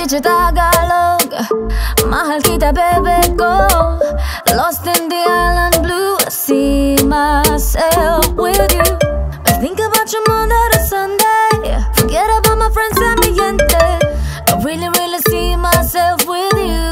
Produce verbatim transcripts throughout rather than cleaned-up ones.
teach you Tagalog. Mahal kita, baby, go. Lost in the island blue, I see myself with you. I think about you Monday to Sunday. Forget about my friends and mi gente. I really, really see myself with you.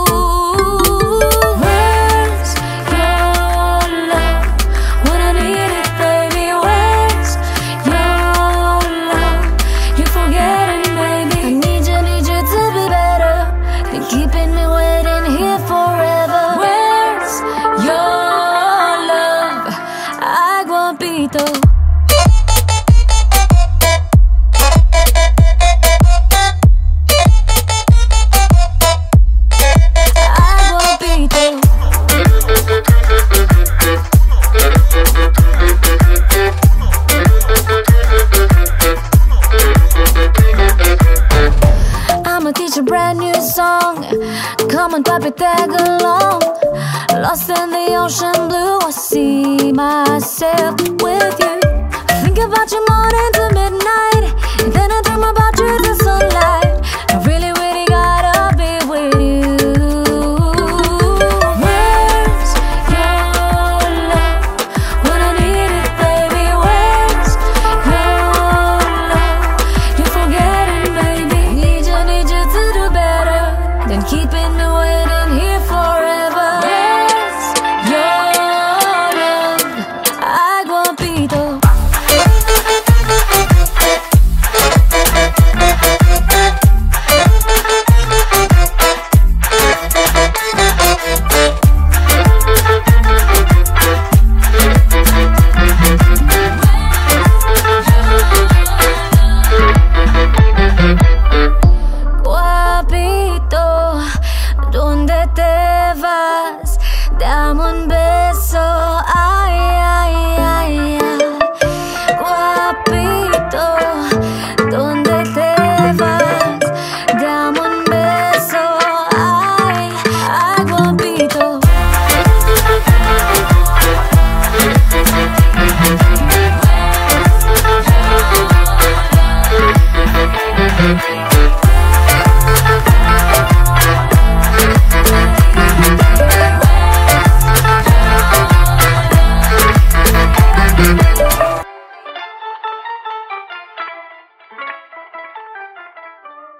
Where's your love when I need it, baby? Where's your love? You're forgetting, baby. I need you, need you to be better than keeping me waiting here forever. Where's your love? Aguapito. I'ma teach a brand new song. Come on, papi, tag along. Lost in the ocean blue, I see myself with you. I think about you morning to midnight, and then I dream about you till sunlight. I really, really gotta be with you. Where's your love when I need it, baby? Where's your love? You're forgetting, baby. Need you, need you to do better than keeping me waiting here forever. Where's your love? Aguapito. Guapito, ¿dónde te vas? Diamond, baby.